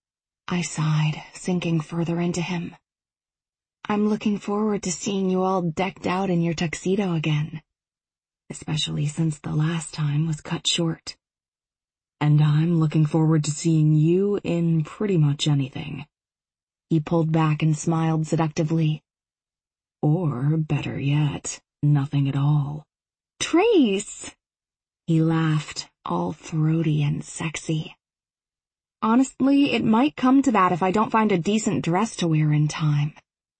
I sighed, sinking further into him. "I'm looking forward to seeing you all decked out in your tuxedo again, especially since the last time was cut short." "And I'm looking forward to seeing you in pretty much anything." He pulled back and smiled seductively. "Or, better yet, nothing at all." "Trace!" He laughed, all throaty and sexy. "Honestly, it might come to that if I don't find a decent dress to wear in time."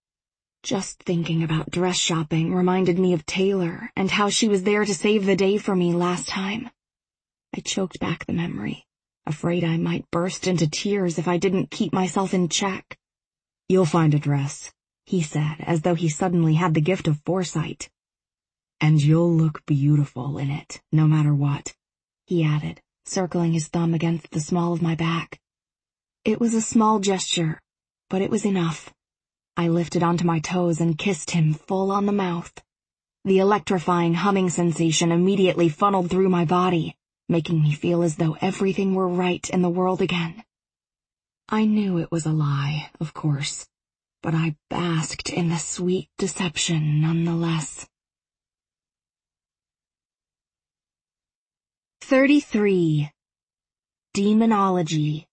Just thinking about dress shopping reminded me of Taylor and how she was there to save the day for me last time. I choked back the memory, afraid I might burst into tears if I didn't keep myself in check. "You'll find a dress," he said, as though he suddenly had the gift of foresight. "And you'll look beautiful in it, no matter what," he added, circling his thumb against the small of my back. It was a small gesture, but it was enough. I lifted onto my toes and kissed him full on the mouth. The electrifying humming sensation immediately funneled through my body, making me feel as though everything were right in the world again. I knew it was a lie, of course, but I basked in the sweet deception nonetheless. 33. Demonology.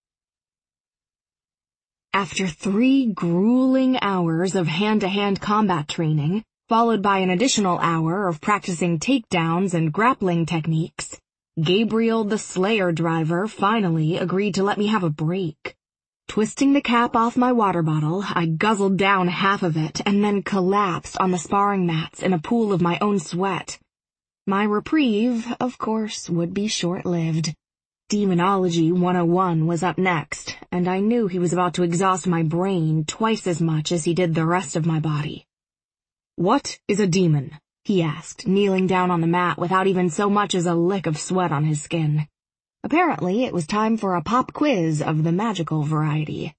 After 3 grueling hours of hand-to-hand combat training, followed by an additional hour of practicing takedowns and grappling techniques, Gabriel the Slayer driver finally agreed to let me have a break. Twisting the cap off my water bottle, I guzzled down half of it and then collapsed on the sparring mats in a pool of my own sweat. My reprieve, of course, would be short-lived. Demonology 101 was up next, and I knew he was about to exhaust my brain twice as much as he did the rest of my body. "What is a demon?" he asked, kneeling down on the mat without even so much as a lick of sweat on his skin. Apparently, it was time for a pop quiz of the magical variety.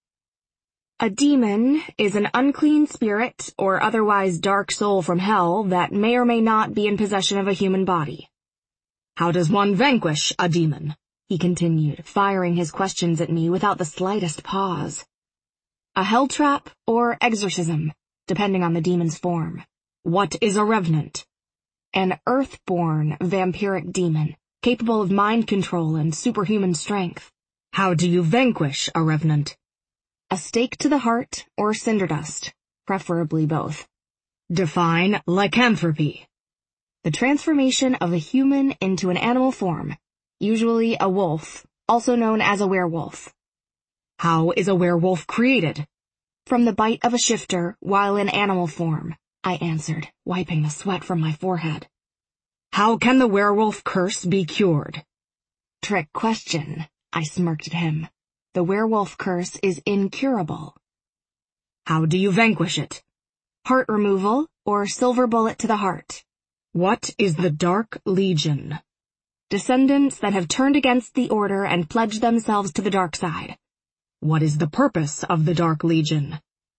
A demon is an unclean spirit or otherwise dark soul from hell that may or may not be in possession of a human body. "How does one vanquish a demon?" he continued, firing his questions at me without the slightest pause. "A hell trap or exorcism, depending on the demon's form." "What is a revenant?" "An earth-born vampiric demon, capable of mind control and superhuman strength." "How do you vanquish a revenant?" "A stake to the heart or cinder dust, preferably both." "Define lycanthropy." "The transformation of a human into an animal form, usually a wolf, also known as a werewolf." "How is a werewolf created?" "From the bite of a shifter while in animal form," I answered, wiping the sweat from my forehead. "How can the werewolf curse be cured?" "Trick question," I smirked at him. "The werewolf curse is incurable." "How do you vanquish it?" "Heart removal or silver bullet to the heart." "What is the Dark Legion?" "Descendants that have turned against the order and pledged themselves to the dark side." What is the purpose of the Dark Legion?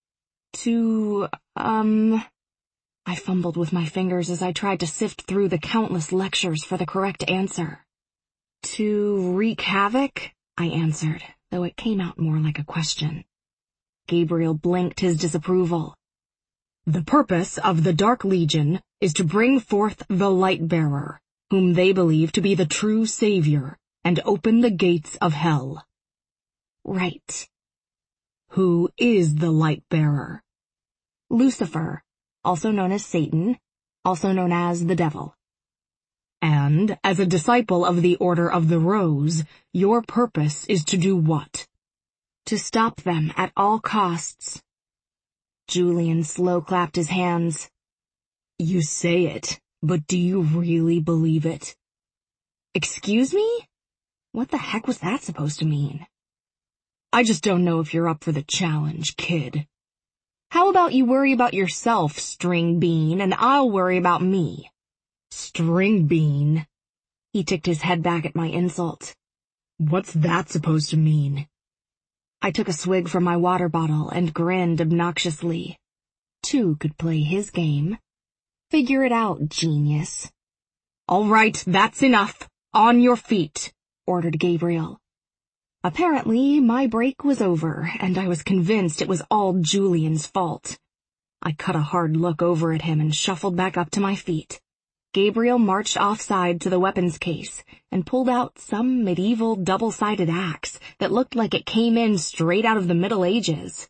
I fumbled with my fingers as I tried to sift through the countless lectures for the correct answer. To wreak havoc, I answered, though it came out more like a question. Gabriel blinked his disapproval. The purpose of the Dark Legion is to bring forth the Light-Bearer, whom they believe to be the true savior, and open the gates of hell. Right. Who is the Light-Bearer? Lucifer, also known as Satan, also known as the Devil. And, as a disciple of the Order of the Rose, your purpose is to do what? To stop them at all costs. Julian slow-clapped his hands. You say it, but do you really believe it? Excuse me? What the heck was that supposed to mean? I just don't know if you're up for the challenge, kid. How about you worry about yourself, String Bean, and I'll worry about me? String Bean? He ticked his head back at my insult. What's that supposed to mean? I took a swig from my water bottle and grinned obnoxiously. Two could play his game. Figure it out, genius. All right, that's enough. On your feet, ordered Gabriel. Apparently, my break was over, and I was convinced it was all Julian's fault. I cut a hard look over at him and shuffled back up to my feet. Gabriel marched offside to the weapons case and pulled out some medieval double-sided axe that looked like it came in straight out of the Middle Ages.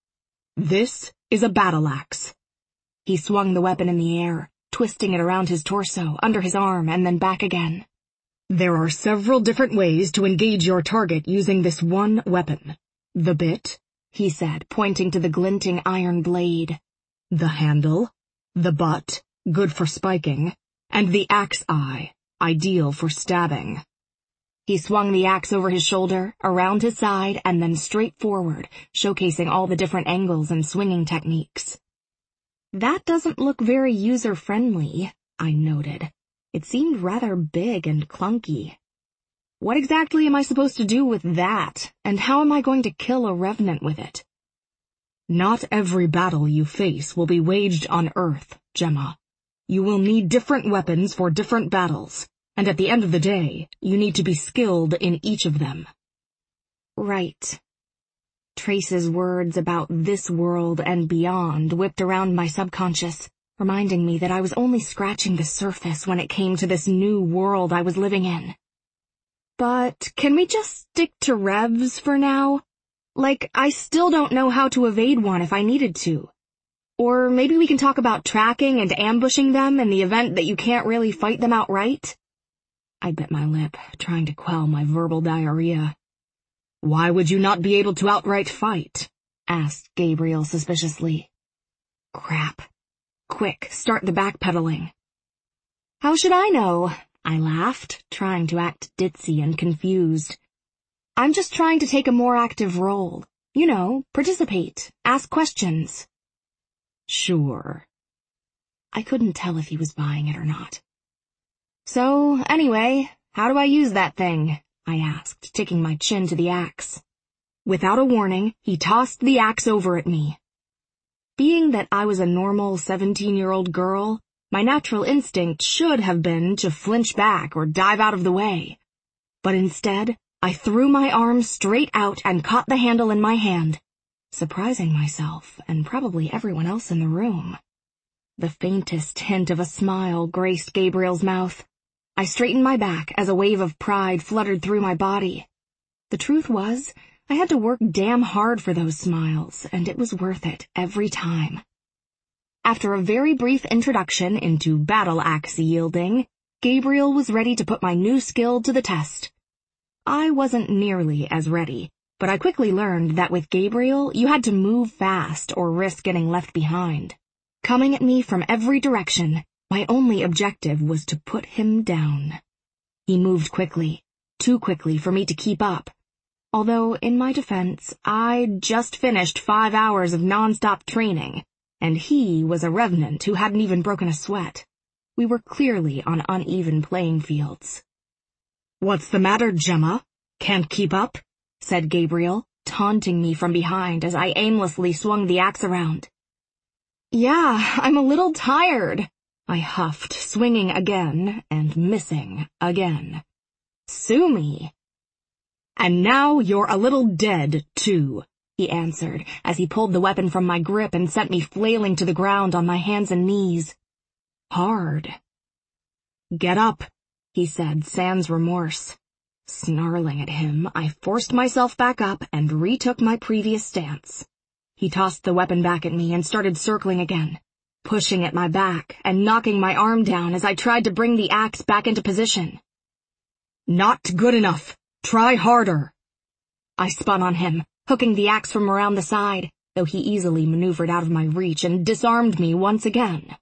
This is a battle axe. He swung the weapon in the air, twisting it around his torso, under his arm, and then back again. There are several different ways to engage your target using this one weapon. The bit, he said, pointing to the glinting iron blade. The handle, the butt, good for spiking, and the axe eye, ideal for stabbing. He swung the axe over his shoulder, around his side, and then straight forward, showcasing all the different angles and swinging techniques. That doesn't look very user-friendly, I noted. It seemed rather big and clunky. What exactly am I supposed to do with that, and how am I going to kill a revenant with it? Not every battle you face will be waged on Earth, Gemma. You will need different weapons for different battles, and at the end of the day, you need to be skilled in each of them. Right. Trace's words about this world and beyond whipped around my subconscious, reminding me that I was only scratching the surface when it came to this new world I was living in. But can we just stick to revs for now? Like, I still don't know how to evade one if I needed to. Or maybe we can talk about tracking and ambushing them in the event that you can't really fight them outright? I bit my lip, trying to quell my verbal diarrhea. Why would you not be able to outright fight? Asked Gabriel suspiciously. Crap. Quick, start the backpedaling. How should I know? I laughed, trying to act ditzy and confused. I'm just trying to take a more active role. You know, participate, ask questions. Sure. I couldn't tell if he was buying it or not. So, anyway, how do I use that thing? I asked, taking my chin to the axe. Without a warning, he tossed the axe over at me. Being that I was a normal 17-year-old girl, my natural instinct should have been to flinch back or dive out of the way. But instead, I threw my arm straight out and caught the handle in my hand, surprising myself and probably everyone else in the room. The faintest hint of a smile graced Gabriel's mouth. I straightened my back as a wave of pride fluttered through my body. The truth was, I had to work damn hard for those smiles, and it was worth it every time. After a very brief introduction into battle axe wielding, Gabriel was ready to put my new skill to the test. I wasn't nearly as ready, but I quickly learned that with Gabriel, you had to move fast or risk getting left behind. Coming at me from every direction, my only objective was to put him down. He moved quickly, too quickly for me to keep up. Although, in my defense, I'd just finished 5 hours of non-stop training, and he was a revenant who hadn't even broken a sweat. We were clearly on uneven playing fields. What's the matter, Gemma? Can't keep up? Said Gabriel, taunting me from behind as I aimlessly swung the axe around. "Yeah, I'm a little tired," I huffed, swinging again and missing again. "Sue me." "And now you're a little dead, too," he answered as he pulled the weapon from my grip and sent me flailing to the ground on my hands and knees. Hard. "Get up," he said, sans remorse. Snarling at him, I forced myself back up and retook my previous stance. He tossed the weapon back at me and started circling again, pushing at my back and knocking my arm down as I tried to bring the axe back into position. "Not good enough. Try harder." I spun on him, hooking the axe from around the side, though he easily maneuvered out of my reach and disarmed me once again.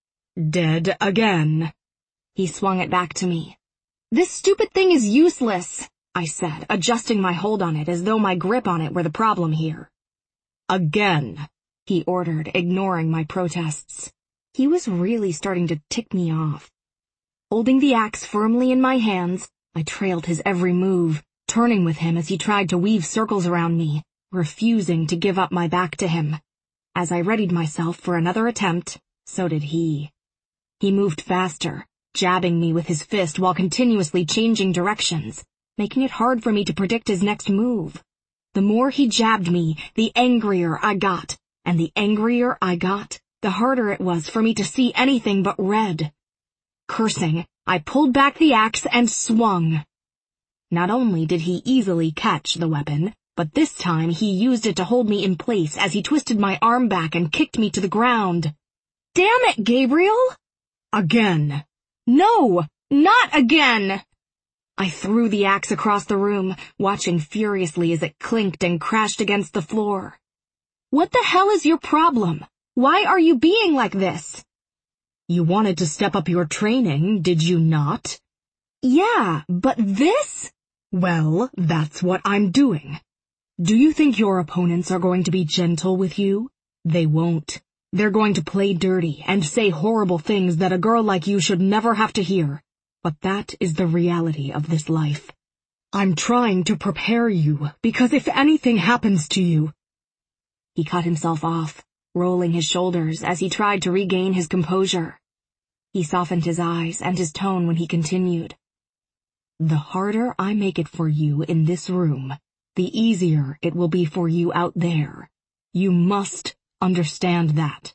"Dead again." He swung it back to me. "This stupid thing is useless," I said, adjusting my hold on it as though my grip on it were the problem here. "Again," he ordered, ignoring my protests. He was really starting to tick me off. Holding the axe firmly in my hands, I trailed his every move, turning with him as he tried to weave circles around me, refusing to give up my back to him. As I readied myself for another attempt, so did he. He moved faster, jabbing me with his fist while continuously changing directions, making it hard for me to predict his next move. The more he jabbed me, the angrier I got, and the angrier I got, the harder it was for me to see anything but red. Cursing, I pulled back the axe and swung. Not only did he easily catch the weapon, but this time he used it to hold me in place as he twisted my arm back and kicked me to the ground. "Damn it, Gabriel!" "Again." "No, not again!" I threw the axe across the room, watching furiously as it clinked and crashed against the floor. "What the hell is your problem? Why are you being like this?" "You wanted to step up your training, did you not?" "Yeah, but this?" "Well, that's what I'm doing. Do you think your opponents are going to be gentle with you? They won't. They're going to play dirty and say horrible things that a girl like you should never have to hear. But that is the reality of this life. I'm trying to prepare you, because if anything happens to you—" He cut himself off, rolling his shoulders as he tried to regain his composure. He softened his eyes and his tone when he continued. "The harder I make it for you in this room, the easier it will be for you out there. You must understand that."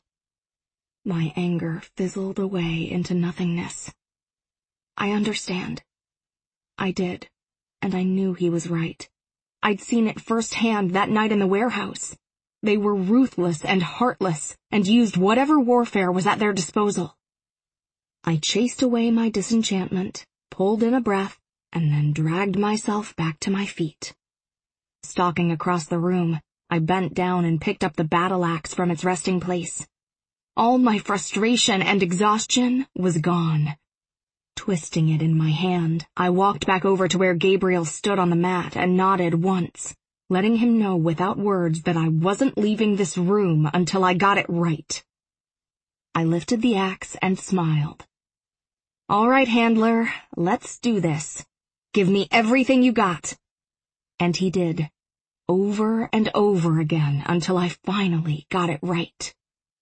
My anger fizzled away into nothingness. I understand. I did, and I knew he was right. I'd seen it firsthand that night in the warehouse. They were ruthless and heartless, and used whatever warfare was at their disposal. I chased away my disenchantment, pulled in a breath, and then dragged myself back to my feet. Stalking across the room, I bent down and picked up the battle axe from its resting place. All my frustration and exhaustion was gone. Twisting it in my hand, I walked back over to where Gabriel stood on the mat and nodded once, letting him know without words that I wasn't leaving this room until I got it right. I lifted the axe and smiled. "All right, handler, let's do this. Give me everything you got." And he did, over and over again until I finally got it right.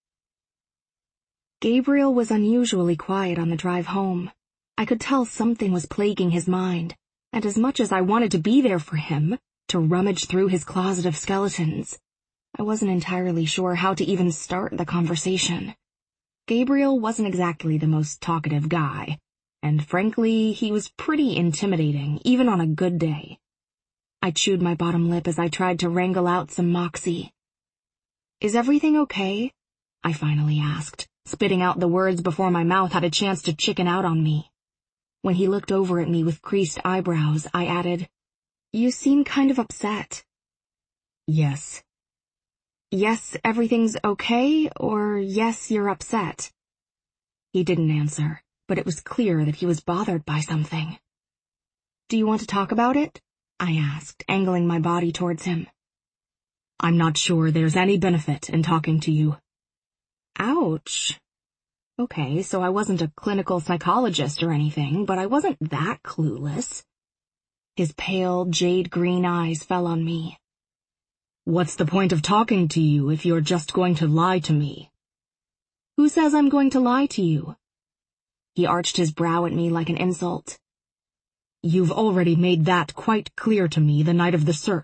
Gabriel was unusually quiet on the drive home. I could tell something was plaguing his mind, and as much as I wanted to be there for him, to rummage through his closet of skeletons, I wasn't entirely sure how to even start the conversation. Gabriel wasn't exactly the most talkative guy, and frankly, he was pretty intimidating, even on a good day. I chewed my bottom lip as I tried to wrangle out some moxie. "Is everything okay?" I finally asked, spitting out the words before my mouth had a chance to chicken out on me. When he looked over at me with creased eyebrows, I added, "You seem kind of upset." "Yes." "Yes, everything's okay, or yes, you're upset?" He didn't answer, but it was clear that he was bothered by something. "Do you want to talk about it?" I asked, angling my body towards him. "I'm not sure there's any benefit in talking to you." Ouch. Okay, so I wasn't a clinical psychologist or anything, but I wasn't that clueless. His pale, jade-green eyes fell on me. What's the point of talking to you if you're just going to lie to me? Who says I'm going to lie to you? He arched his brow at me like an insult. You've already made that quite clear to me the night of the search.